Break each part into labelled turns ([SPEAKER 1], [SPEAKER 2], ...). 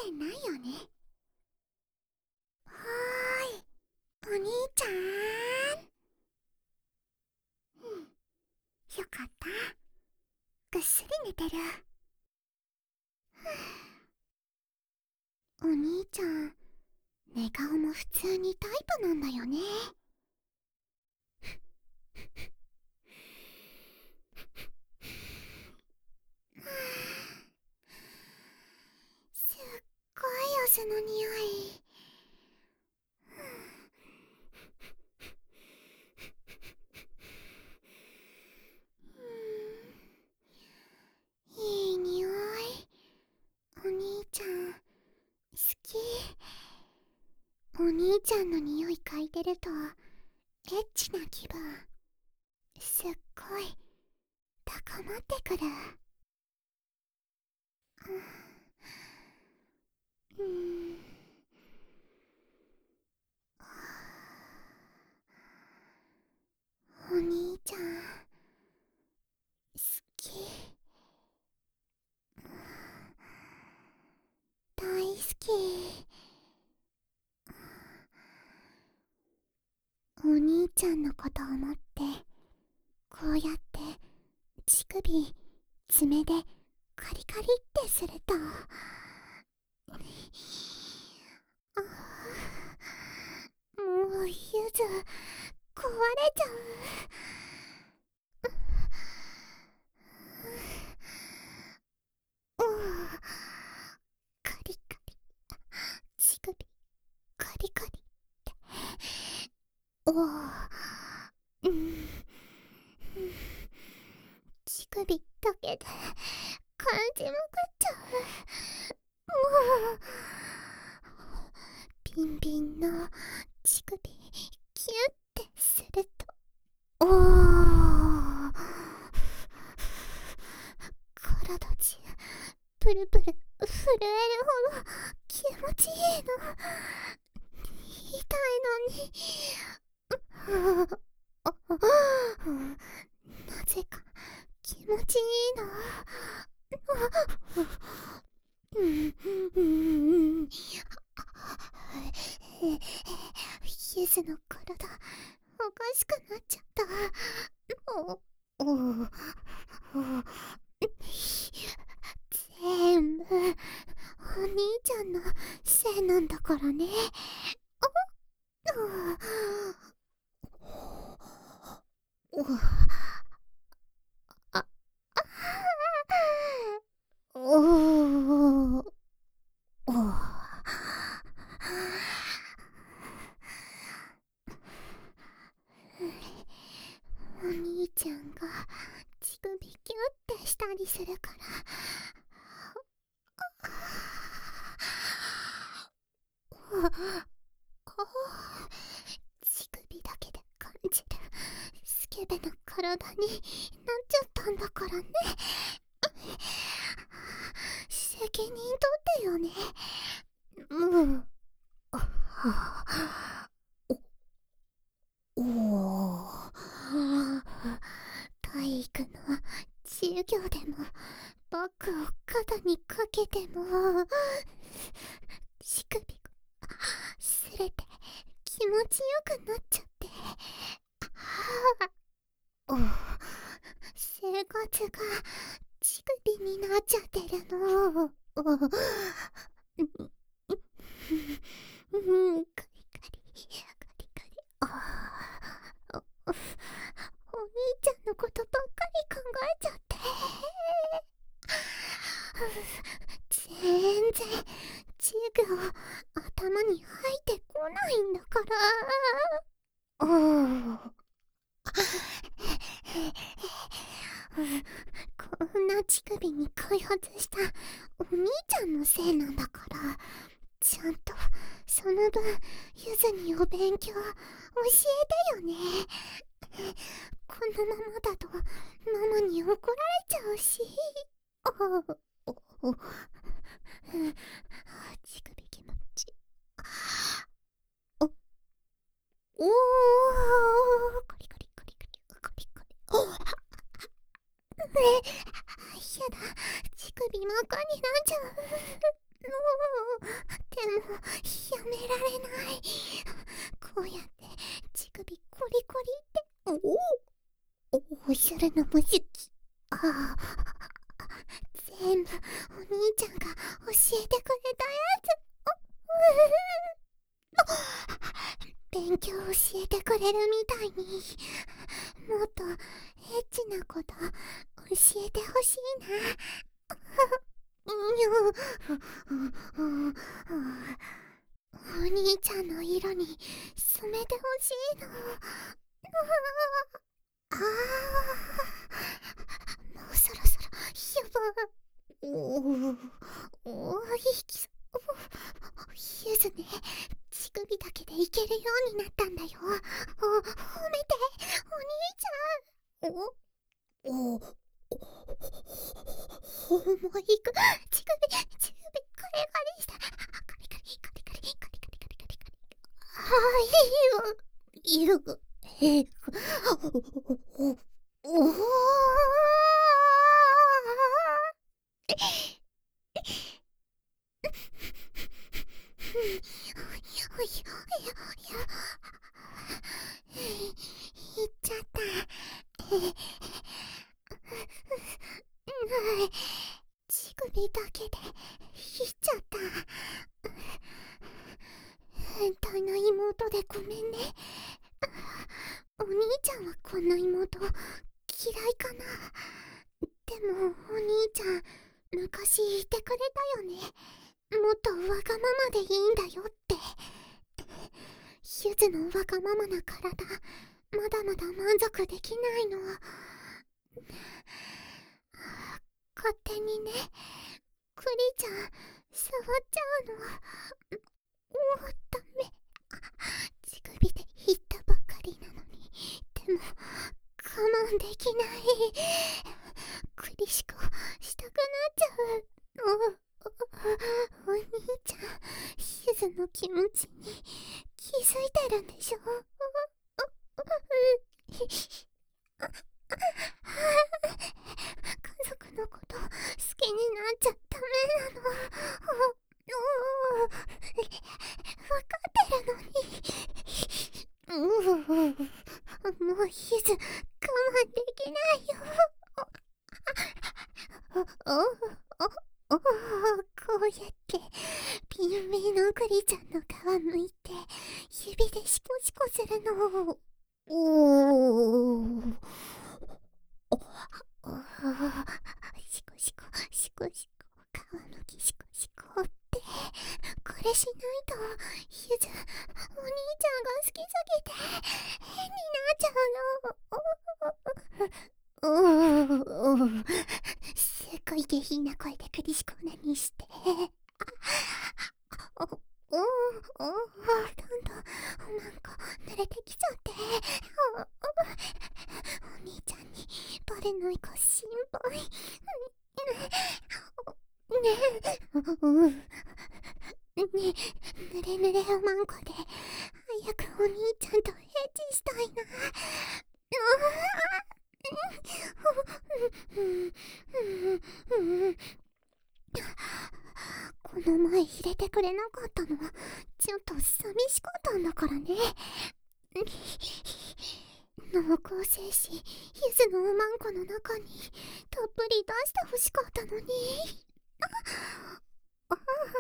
[SPEAKER 1] てないよね。はーい、お兄ちゃん。よかった。ぐっすり寝てる。お兄ちゃん、寝顔も普通にタイプなんだよね。すっごいお酢の匂い。いい匂い。お兄ちゃん、好き。お兄ちゃんの匂い嗅いでると、エッチな気分。すっごい、高まってくる。うん。お兄ちゃん、好き。大好き。お兄ちゃんのこと思って、こうやって乳首爪でカリカリってすると、もうゆず壊れちゃう。おお、カリカリ、乳首カリカリって、おお、うん、乳首だけで感じまくっちゃう。もうビンビンの乳首キュッてすると、おお、体中プルプル震えるほど気持ちいいの。痛いのになぜか気持ちいいの。ゆずの体おかしくなっちゃった。おお全部お兄ちゃんのせいなんだからね。あ、おお兄ちゃんが乳首キュッてしたりするから、乳首だけで感じるスケベな体になっちゃったんだからね。責任取ってよね。もうおお、体育の授業でもバッグを肩にかけても乳首がすれて気持ちよくなっちゃって、お生活が乳首になっちゃってるの。カリカリカリカリ。お兄ちゃんのことばっかり考えちゃって、全然授業頭に入ってこないんだから。こんな乳首に開発したお兄ちゃんのせいなんだから、ちゃんとその分ゆずにお勉強教えてよね。このままだとママに怒られちゃうし。乳首気持ち。おおー、カリカリカリカリカリカリ。やだ、乳首真っ赤になっちゃう。 られない。こうやって乳首コリコリっておしゃれなもしき。ああ、全部お兄ちゃんが教えてくれたやつ。勉強教えてくれるみたいにもっとエッチなこと教えてほしいな。お兄ちゃんの色に染めてほしいの。ああ、もうそろそろやば。いきそゆずね、乳首だけでいけるようになったんだよ。褒めてお兄ちゃん。重いく乳首カリカリした。カリカリカリカリカリカリカリカリカリ。いるおおいっちゃった。乳首だけでいっちゃった。変態な妹でごめんね。お兄ちゃんはこんな妹嫌いかな。でもお兄ちゃん昔言ってくれたよね。もっとわがままでいいんだよって。ゆずのわがままな体まだまだ満足できないの。勝手にね、クリちゃん触っちゃうの。ダメ。乳首で言ったばっかりなのに。でも我慢できない。クリシコしたくなっちゃう。お兄ちゃん、ゆずの気持ちに気づいてるんでしょ。家族のこと好きになっちゃダメなの。分かってるのに。もうゆず我慢できないよ。こうやってピンミのクリちゃんの皮むいて指でシコシコするの。シコシコシコシコ皮むきシコシコって、これしないとゆずお兄ちゃんが好きすぎて変になっちゃうの。すっごい下品な声でクリシコナにして。どんどんなんか慣れてきちゃって。お兄ちゃんにバレないか心配。ねえ、ぬれぬれおまんこで早くお兄ちゃんとエッチしたいな。この前入れてくれなかったのはちょっと寂しかったんだからね。濃厚精子ゆずのおまんこの中にたっぷり出してほしかったのに。こ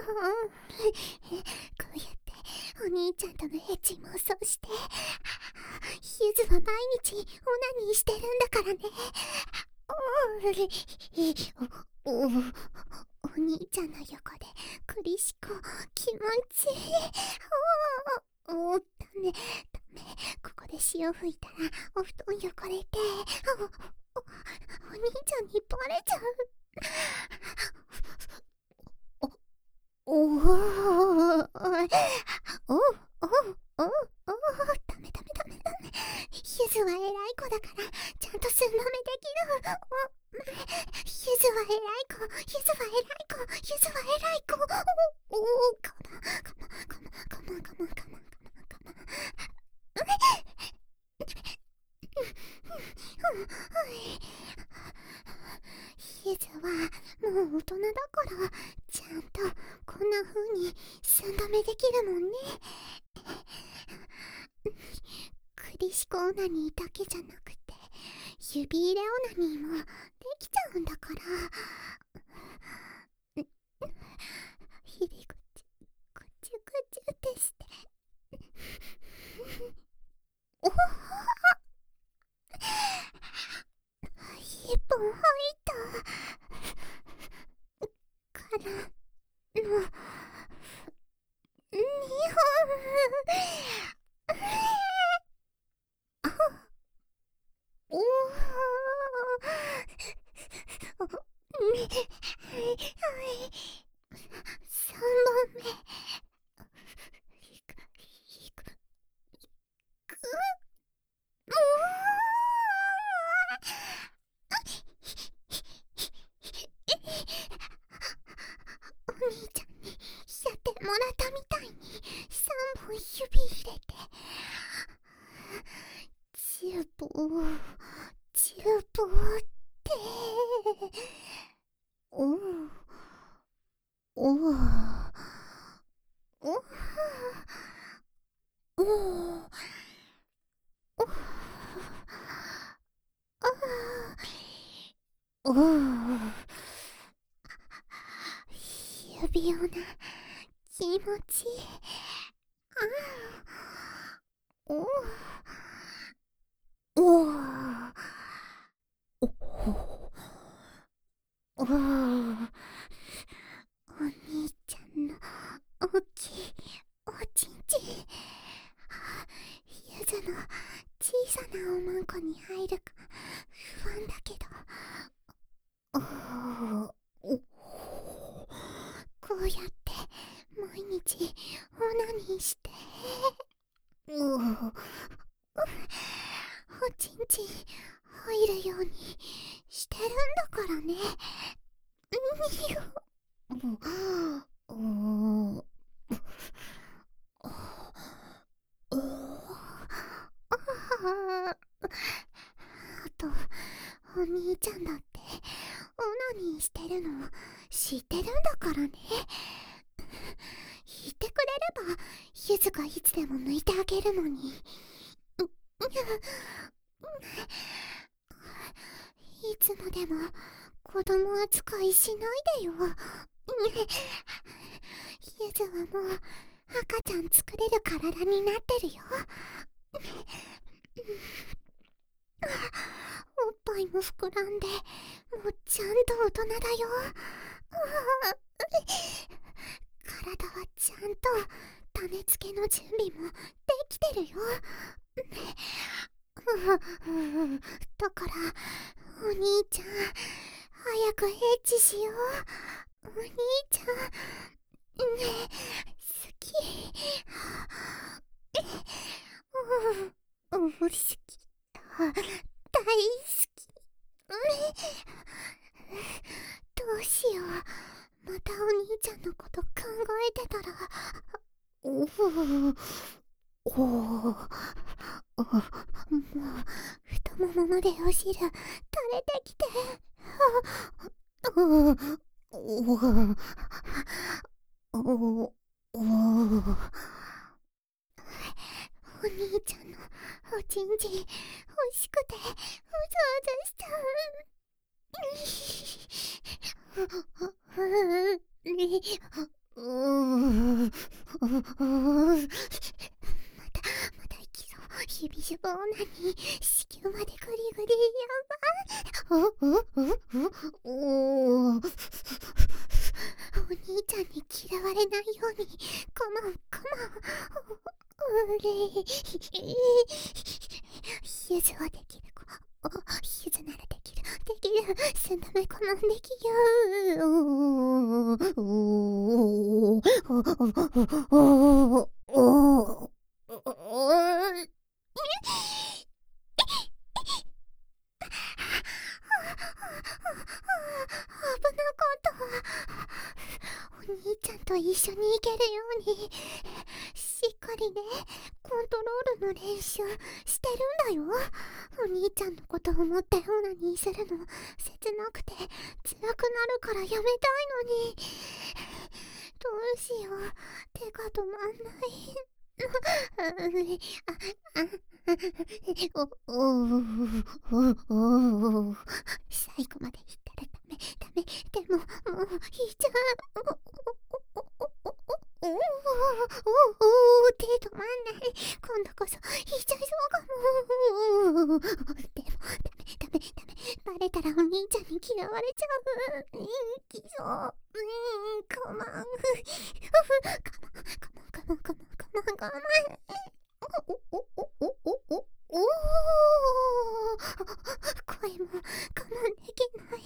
[SPEAKER 1] うやってお兄ちゃんとのエッチ妄想してゆずは毎日オナニーしてるんだからね。お兄ちゃんの横でクリシコ気持ちいい。ダメここで潮吹いたらお布団汚れてお兄ちゃんにバレちゃう。ダメ。ゆずは偉い子だからちゃんと寸止めできる。ゆずは偉い子。ゆずはもう大人だからちゃんとこんな風に寸止めできるもんね。クリシコオナニーだけじゃなくて指入れオナニーもできちゃうんだから。入り口ぐちゅぐちゅってして。おお、一本入ったからの二本。おお、三本目。お兄ちゃんにやってもらったみたいに3本指入れて、10本10本っておおおおおおおおお、指をな、気持ちいい。おおおおおお、お兄ちゃんの大きいおちんちん、ゆずの小さなおまんこに入るか不安だけど、おお、こうやって毎日オナニーしておちんちん入るようにしてるんだからね。おおあと、お兄ちゃんだってオナニーしてるの知ってるんだからね。言ってくれればゆずがいつでも抜いてあげるのに。いつまでも子供扱いしないでよ。ゆずはもう赤ちゃん作れる体になってるよ。おっぱいも膨らんで、もうちゃんと大人だよ。体はちゃんと種付けの準備もできてるよ。だからお兄ちゃん早くエッチしよう。お兄ちゃん好き。好き、大好き。どうしよう、またお兄ちゃんのこと考えてたら。おおおお、もう太ももまでお汁垂れてきて。おおおおお、お兄ちゃんのおちんちん欲しくてうずうずしちゃう。また息を指しぼうなに子宮までグリグリ。やばい。お兄ちゃんに嫌われないように我慢。ゆずはできる子。ゆずならできる。寸止め我慢できる。危なかった。お兄ちゃんと一緒に行けるようにしっかりね、コントロールの練習してるんだよ。お兄ちゃんのことを思ってオナニーするの切なくて辛くなるからやめたいのに。 どうしよう、手が止まんない。最後まで言ったらダメダメ。でももう引いちゃう。手止まんない。今度こそ引いちゃいそうかも。でもダメダメダメ。バレたらお兄ちゃんに嫌われちゃう。きそう。カモン。カモンカモンカモンカモンカモンカモン。声も我慢できない。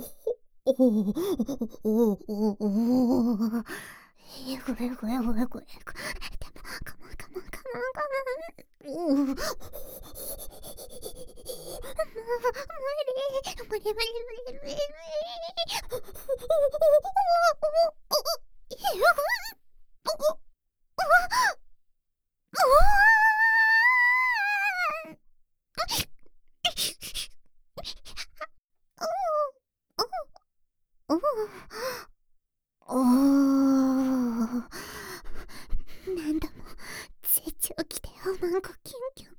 [SPEAKER 1] 何度も成長期でおまんこキュンキュン。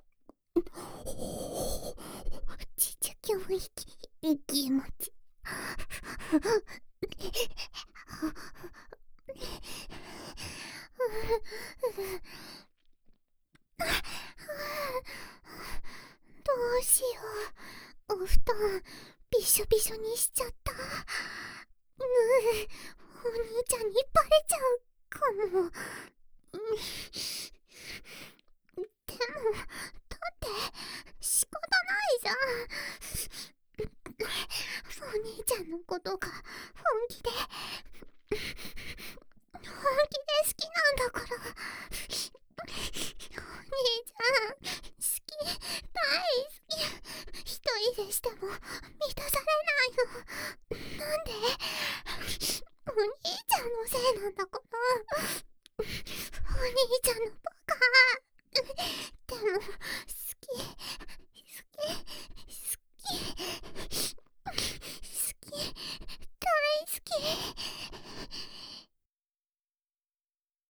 [SPEAKER 1] ちちゃきょういき気持ち。どうしよう、お布団びしょびしょにしちゃった。お兄ちゃんにバレちゃうかも。でもだって仕方ないじゃん。お兄ちゃんのことが本気で好きなんだから。お兄ちゃん好き、大好き。一人でしても